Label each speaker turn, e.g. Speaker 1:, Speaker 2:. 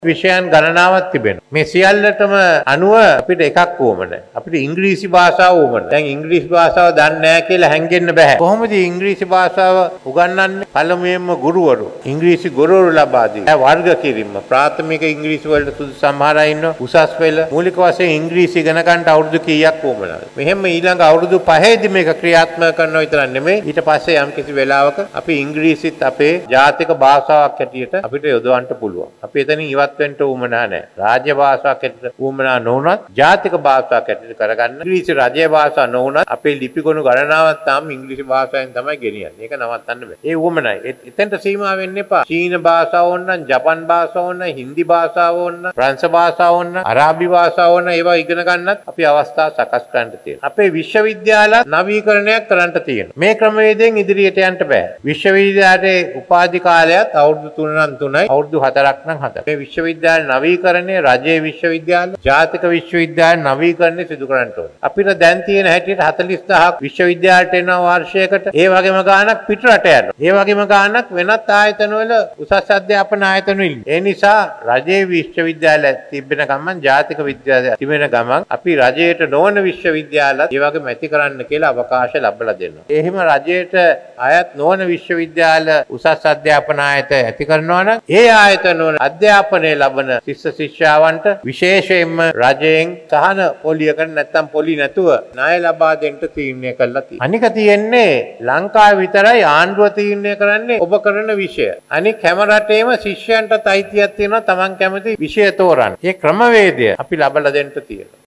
Speaker 1: විෂයන් ගණනාවක් තිබෙනවා. මේ සියල්ලටම අනුව අපිට එකක් ඕමද. අපිට ඉංග්‍රීසි භාෂාව ඕමද. දැන් ඉංග්‍රීසි භාෂාව දන්නේ නැහැ කියලා හැංගෙන්න බෑ. කොහොමද ඉංග්‍රීසි භාෂාව උගන්වන්නේ? පළමුවෙන්ම ගුරුවරු. ඉංග්‍රීසි ගුරුවරු ලබා දී. වර්ග කිරීම. ප්‍රාථමික ඉංග්‍රීසි වලට සුදු සමහර අය ඉන්නවා. උසස් පෙළ මූලික වශයෙන් ඉංග්‍රීසි ඉගෙන ගන්නට අවුරුදු කීයක් ඕමද? මෙහෙම ඊළඟ අවුරුදු 5ේදී මේක ක්‍රියාත්මක කරනවා විතර නෙමෙයි. ඊට පස්සේ යම් කිසි වෙලාවක අපි ඉංග්‍රීසිත් අපේ ජාතික භාෂාවක් හැටියට අපිට යොදවන්න පුළුවන්. අපි එතනින් ඉවත් වෙන්න උවමනා නැහැ. රාජ්‍ය භාෂාවක් හැටියට උවමනා නොවුනත් ජාතික භාෂාවක් හැටියට කරගන්න. ඉංග්‍රීසි රාජ්‍ය භාෂාව නොවුනත් අපේ ලිපිගොනු ගණනාවක් තාම ඉංග්‍රීසි භාෂාවෙන් තමයි ගෙනියන්නේ. ඒක නවත්තන්න බෑ. ඒ උවමනයි. එතෙන්ට සීමා වෙන්න එපා. චීන භාෂාව ඕන නම්, ජපන් භාෂාව ඕන නම්, හින්දි භාෂාව ඕන නම්, ප්‍රංශ භාෂාව ඕන නම්, අරාබි භාෂාව ඕන නම් ඒවා ඉගෙන ගන්නත් අපි අවස්ථා සකස් කරන්න තියෙනවා. අපේ විශ්වවිද්‍යාල නවීකරණයක් කරන්න තියෙනවා. මේ ක්‍රමවේදයෙන් ඉදිරියට යන්න බෑ. විශ්වවිද්‍යාලයේ උපාධි කාලයත් අවුරුදු 3 නම් 3යි, අවුරුදු 4ක් නම් 4යි. මේ විශ්වවිද්‍යාල නවීකරණය රජයේ විශ්වවිද්‍යාල, ජාතික විශ්වවිද්‍යාල නවීකරණය සිදු කරන්න ඕනේ. අපිට දැන් තියෙන හැටියට 40000ක් විශ්වවිද්‍යාලට එනවා වර්ෂයකට. ඒ වගේම ගාණක් පිටරට යනවා. ඒ වගේම ගාණක් වෙනත් ආයතනවල උසස් අධ්‍යාපන ආයතනවල. ඒ නිසා රජයේ විශ්වවිද්‍යාල තිබෙන ගමන්, ජාතික විද්‍යාලය තිබෙන ගමන් අපි රජයට නොවන විශ්වවිද්‍යාලත් ඒ වගේම ඇති කරන්න කියලා අවකාශ ලැබලා දෙනවා. එහෙම රජයට අයත් නොවන විශ්වවිද්‍යාල උසස් අධ්‍යාපන ආයතන ඇති කරනවා නම් ඒ ආයතන වල අධ්‍යාපනය ලබන ශිෂ්‍ය ශිෂ්‍යාවන්ට විශේෂයෙන්ම රජයෙන් සහන පොලියකට නැත්නම් පොලි නැතුව ණය ලබා දෙන්න තීරණය කළා තියෙනවා. අනික තියෙන්නේ ලංකාවේ විතරයි ආණ්ඩුව තීරණය කරන්නේ ඔබ කරන විෂය. අනික හැම රටේම ශිෂ්‍යයන්ට අයිතියක් තියෙනවා Taman කැමති විෂය තෝරන්න. මේ ක්‍රමවේදය අපි ලබලා දෙන්න තියෙනවා.